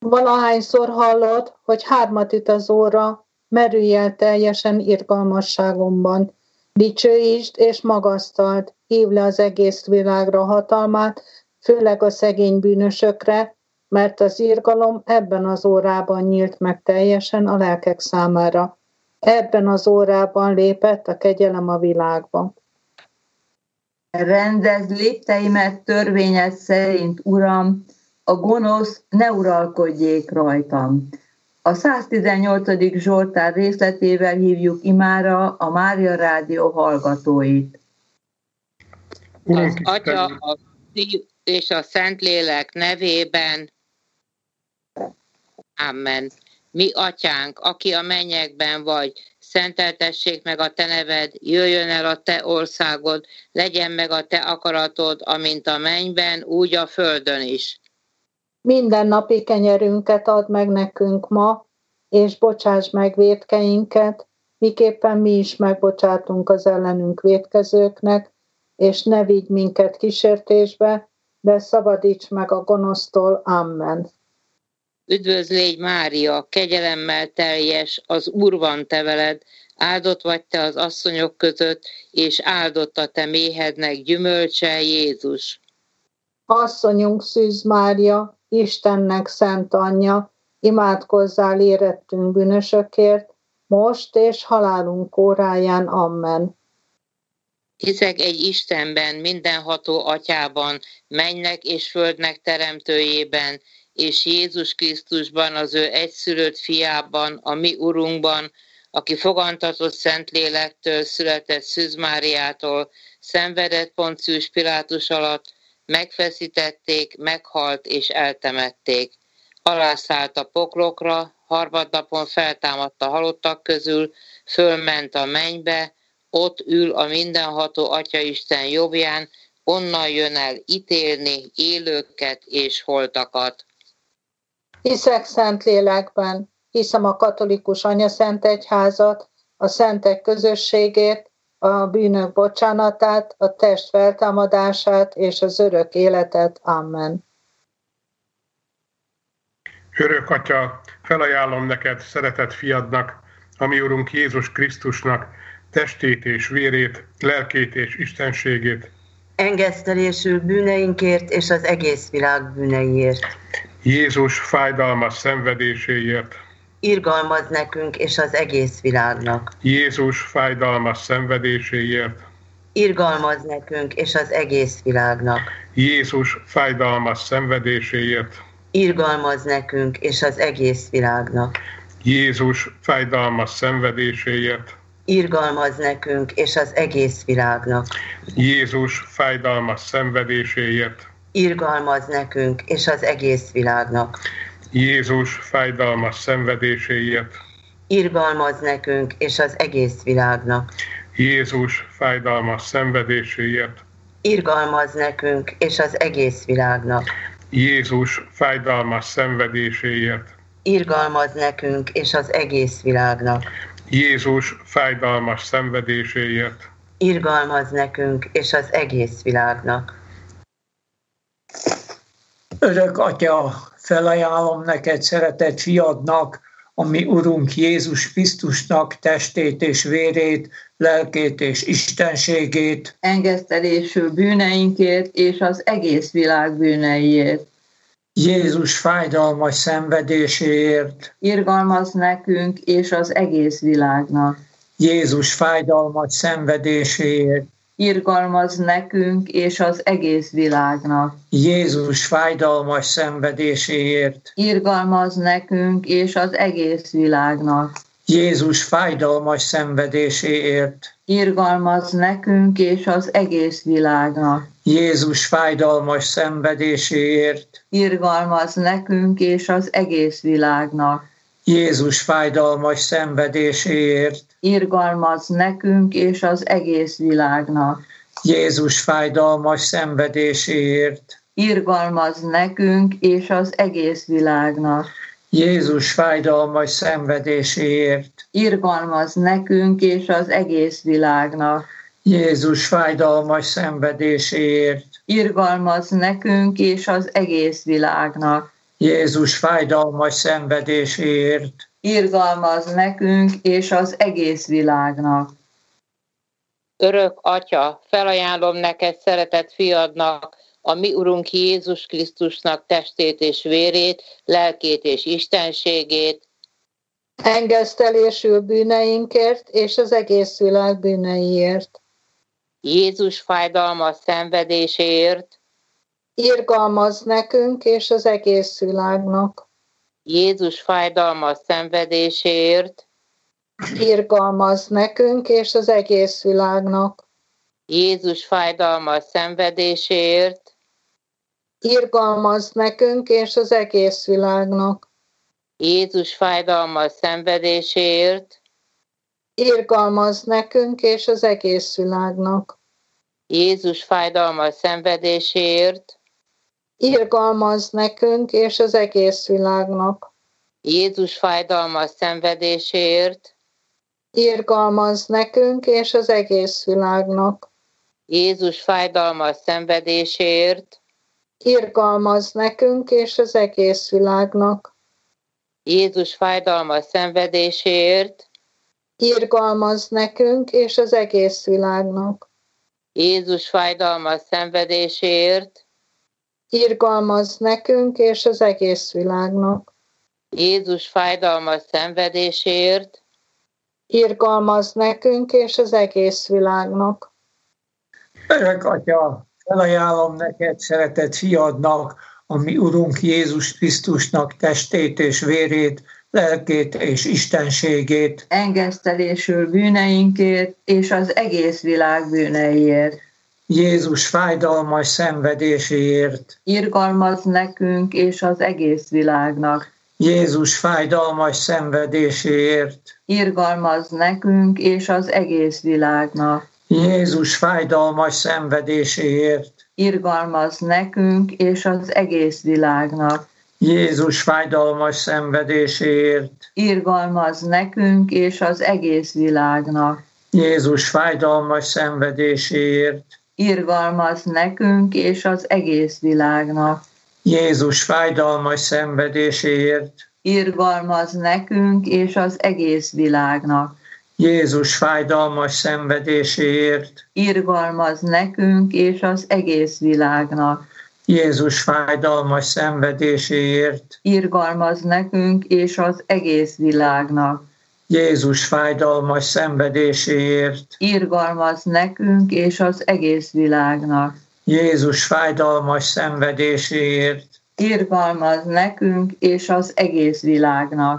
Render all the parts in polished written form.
Valahányszor hallod, hogy 3 üt az óra, merülj el teljesen irgalmasságomban. Dicsőítsd és magasztald, hívd le az egész világra hatalmát, főleg a szegény bűnösökre, mert az irgalom ebben az órában nyílt meg teljesen a lelkek számára. Ebben az órában lépett a kegyelem a világba. Rendezd lépteimet törvényed szerint, Uram, a gonosz ne uralkodjék rajtam. A 118. Zsoltár részletével hívjuk imára a Mária Rádió hallgatóit. Az Atya, a Fiú és a Szentlélek nevében. Amen. Mi Atyánk, aki a mennyekben vagy, szenteltessék meg a te neved, jöjjön el a te országod, legyen meg a te akaratod, amint a mennyben, úgy a földön is. Minden napi kenyerünket add meg nekünk ma, és bocsáss meg vétkeinket, miképpen mi is megbocsátunk az ellenünk vétkezőknek, és ne vigy minket kísértésbe, de szabadíts meg a gonosztól. Amen. Üdvözl légy Mária, kegyelemmel teljes, az Úr van te veled, áldott vagy te az asszonyok között, és áldott a te méhednek gyümölcse, Jézus. Asszonyunk Szűz Mária, Istennek szent anyja, imádkozzál érettünk bűnösökért, most és halálunk óráján. Amen. Hiszek egy Istenben, mindenható Atyában, mennynek és földnek teremtőjében, és Jézus Krisztusban, az ő egyszülött fiában, a mi Urunkban, aki fogantatott Szentlélektől, született Szűz Máriától, szenvedett Poncius Pilátus alatt, megfeszítették, meghalt és eltemették. Alászállt a poklokra, harmadnapon feltámadt a halottak közül, fölment a mennybe, ott ül a mindenható Atyaisten jobbján, onnan jön el ítélni élőket és holtakat. Hiszek Szentlélekben, hiszem a katolikus anyaszentegyházat, a szentek közösségét, a bűnök bocsánatát, a test feltámadását és az örök életet. Amen. Örök Atya, felajánlom neked szeretett fiadnak, a mi Urunk Jézus Krisztusnak, testét és vérét, lelkét és istenségét. Engesztelésül bűneinkért és az egész világ bűneiért. Jézus fájdalmas szenvedéséért. Irgalmazz nekünk és az egész világnak. Jézus fájdalmas szenvedéséért. Irgalmazz nekünk és az egész világnak. Jézus fájdalmas szenvedéséért. Irgalmazz nekünk és az egész világnak. Jézus fájdalmas szenvedéséért. Irgalmazz nekünk és az egész világnak. Jézus fájdalmas szenvedéséért. Irgalmazz nekünk és az egész világnak. Jézus fájdalmas szenvedéséért. Irgalmazz nekünk és az egész világnak. Jézus fájdalmas szenvedéséért. Irgalmazz nekünk és az egész világnak. Jézus fájdalmas szenvedéséért. Irgalmazz nekünk és az egész világnak. Jézus fájdalmas szenvedéséért. Irgalmazz nekünk és az egész világnak. Örök Atya, felajánlom neked szeretett fiadnak, a mi Urunk Jézus Krisztusnak testét és vérét, lelkét és istenségét. Engesztelésül bűneinkért és az egész világ bűneiért. Jézus fájdalmas szenvedéséért. Irgalmazz nekünk és az egész világnak. Jézus fájdalmas szenvedéséért. Irgalmazz nekünk és az egész világnak. Jézus fájdalmas szenvedéséért. Irgalmazz nekünk és az egész világnak. Jézus fájdalmas szenvedéséért. Irgalmazz nekünk és az egész világnak. Jézus fájdalmas szenvedéséért. Irgalmazz nekünk és az egész világnak. Jézus fájdalmas szenvedéséért. Irgalmazz nekünk és az egész világnak. Jézus fájdalmas szenvedéséért. Irgalmazz nekünk és az egész világnak. Jézus fájdalmas szenvedéséért. Irgalmazz nekünk és az egész világnak. Jézus fájdalmas szenvedéséért. Irgalmazz nekünk és az egész világnak. Jézus fájdalmas szenvedéséért, irgalmaz nekünk és az egész világnak. Örök Atya, felajánlom neked szeretett fiadnak, a mi Urunk Jézus Krisztusnak testét és vérét, lelkét és istenségét, engesztelésül bűneinkért és az egész világ bűneiért. Jézus fájdalmas szenvedéséért, Irgalmaz nekünk és az egész világnak. Jézus fájdalmas szenvedéséért, Irgalmaz nekünk és az egész világnak. Jézus fájdalmas szenvedéséért, Irgalmaz nekünk és az egész világnak. Jézus fájdalmas szenvedéséért, Irgalmaz nekünk és az egész világnak. Jézus fájdalmas szenvedéséért, Irgalmaz nekünk és az egész világnak. Jézus fájdalmas szenvedéséért, Irgalmaz nekünk és az egész világnak. Jézus fájdalmas szenvedéséért, Irgalmaz nekünk és az egész világnak. Jézus fájdalmas szenvedéséért, Irgalmaz nekünk és az egész világnak. Jézus fájdalmas szenvedéséért, Irgalmaz nekünk és az egész világnak. Jézus fájdalmas szenvedéséért, Irgalmaz nekünk és az egész világnak. Örök Atya, felajánlom neked szeretett fiadnak, a mi Urunk Jézus Krisztusnak testét és vérét, lelkét és istenségét, Engesztelésül bűneinkért és az egész világ bűneiért. Jézus fájdalmas szenvedéséért, Irgalmaz nekünk és az egész világnak. Jézus fájdalmas szenvedéséért, Irgalmaz nekünk és az egész világnak. Jézus fájdalmas szenvedéséért, Irgalmaz nekünk és az egész világnak. Jézus fájdalmas szenvedéséért, Irgalmaz nekünk és az egész világnak. Jézus fájdalmas szenvedéséért, Irgalmaz nekünk és az egész világnak. Jézus fájdalmas szenvedéséért, Irgalmaz nekünk és az egész világnak. Jézus fájdalmas szenvedéséért, Irgalmaz nekünk és az egész világnak. Jézus fájdalmas szenvedéséért, Irgalmaz nekünk és az egész világnak. Jézus fájdalmas szenvedéséért, Irgalmaz nekünk és az egész világnak. Jézus fájdalmas szenvedéséért, Irgalmaz nekünk és az egész világnak.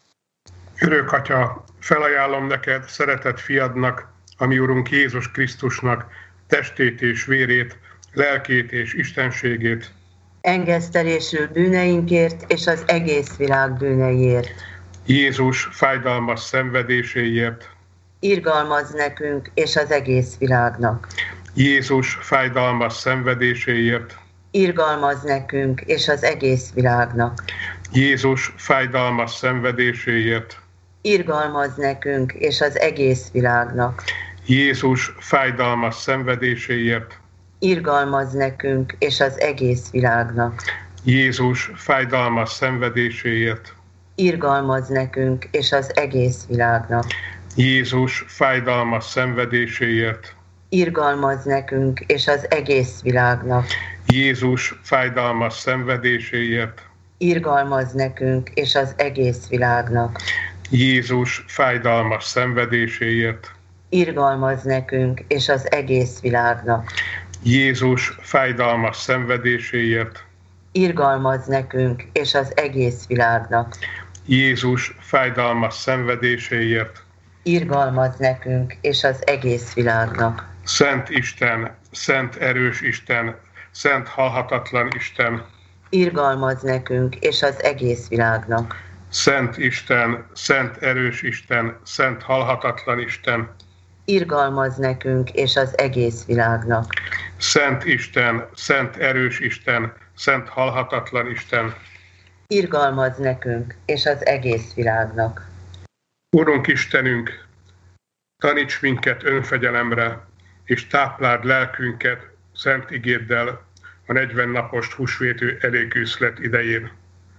Örök Atya, felajánlom neked szeretett fiadnak, a mi Urunk Jézus Krisztusnak testét és vérét, lelkét és istenségét, engesztelésül bűneinkért és az egész világ bűneiért. Jézus fájdalmas szenvedéséért, Irgalmaz nekünk és az egész világnak. Jézus fájdalmas szenvedéséért, Irgalmaz nekünk és az egész világnak. Jézus fájdalmas szenvedéséért, Irgalmaz nekünk és az egész világnak. Jézus fájdalmas szenvedéséért, Irgalmaz nekünk és az egész világnak. Jézus fájdalmas szenvedéséért, Irgalmaz nekünk és az egész világnak. Jézus fájdalmas szenvedéséért, Irgalmaz nekünk és az egész világnak. Jézus fájdalmas szenvedéséért, Irgalmaz nekünk és az egész világnak. Jézus fájdalmas szenvedéséért, Irgalmaz nekünk és az egész világnak. Jézus fájdalmas szenvedéséért, Irgalmaz nekünk és az egész világnak. Jézus fájdalmas szenvedéséért, Irgalmaz nekünk és az egész világnak. Szent Isten, szent erős Isten, szent halhatatlan Isten, Irgalmaz nekünk és az egész világnak. Szent Isten, szent erős Isten, szent halhatatlan Isten, Irgalmaz nekünk és az egész világnak. Szent Isten, szent erős Isten, szent halhatatlan Isten, Irgalmaz nekünk és az egész világnak. Urunk Istenünk, taníts minket önfegyelemre, és tápláld lelkünket szent igéddel a 40 napos húsvéti eléküszlet idején.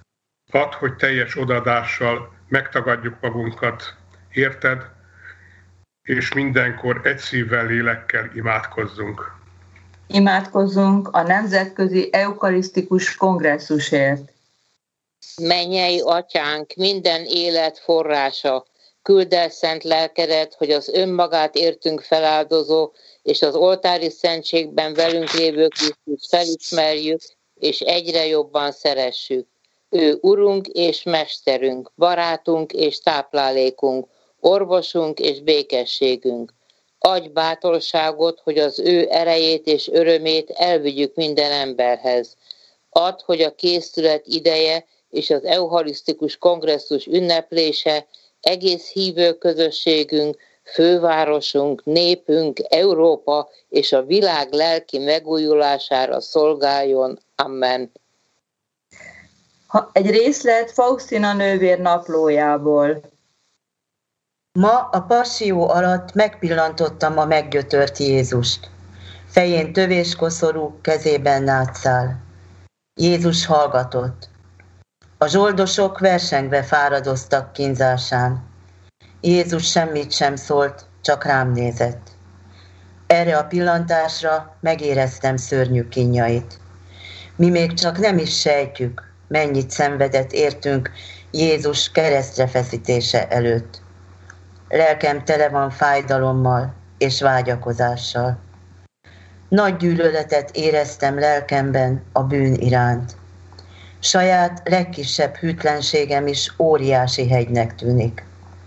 Add, hogy teljes odaadással megtagadjuk magunkat, érted? És mindenkor egy szívvel, lélekkel imádkozzunk. Imádkozzunk a Nemzetközi Eukarisztikus Kongresszusért. Mennyei Atyánk, minden élet forrása, küld el szent lelkedet, hogy az önmagát értünk feláldozó, és az oltári szentségben velünk lévő Krisztust felismerjük, és egyre jobban szeressük. Ő Urunk és Mesterünk, barátunk és táplálékunk, orvosunk és békességünk. Adj bátorságot, hogy az ő erejét és örömét elvigyük minden emberhez. Add, hogy a készület ideje és az Eucharisztikus Kongresszus ünneplése egész hívő közösségünk, fővárosunk, népünk, Európa és a világ lelki megújulására szolgáljon. Amen. Egy részlet Faustina nővér naplójából. Ma a passzió alatt megpillantottam a meggyötört Jézust. Fején tövéskoszorú, kezében nátszál. Jézus hallgatott. A zsoldosok versengve fáradoztak kínzásán. Jézus semmit sem szólt, csak rám nézett. Erre a pillantásra megéreztem szörnyű kínjait. Mi még csak nem is sejtjük, mennyit szenvedett értünk Jézus keresztre feszítése előtt. Lelkem tele van fájdalommal és vágyakozással. Nagy gyűlöletet éreztem lelkemben a bűn iránt. Saját legkisebb hűtlenségem is óriási hegynek tűnik.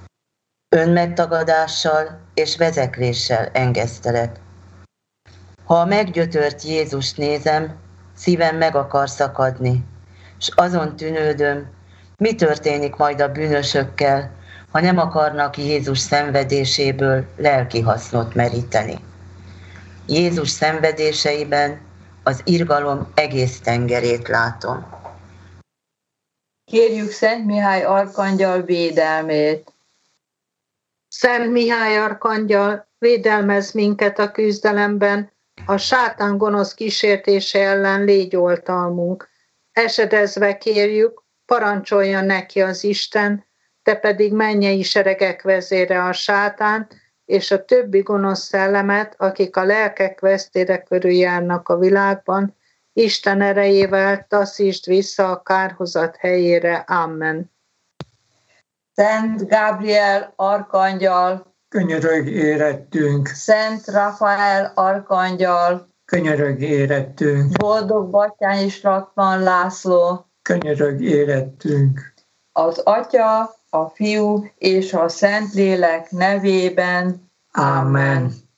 Önmegtagadással és vezekléssel engesztelek. Ha a meggyötört Jézust nézem, szívem meg akar szakadni, s azon tűnődöm, mi történik majd a bűnösökkel, ha nem akarnak Jézus szenvedéséből lelki hasznot meríteni. Jézus szenvedéseiben az irgalom egész tengerét látom. Kérjük Szent Mihály arkangyal védelmét. Szent Mihály arkangyal, védelmezz minket a küzdelemben, a sátán gonosz kísértése ellen légy oltalmunk. Esedezve kérjük, parancsolja neki az Isten, te pedig mennyei seregek vezére a sátán, és a többi gonosz szellemet, akik a lelkek vesztére körüljárnak a világban, Isten erejével taszítsd vissza a kárhozat helyére. Amen. Szent Gabriel arkangyal, Könyörögj érettünk, Szent Rafael arkangyal, könyörögj érettünk, Boldog Batthyány és Ratman László, könyörögj érettünk. az Atya, a Fiú és a Szentlélek nevében. Amen.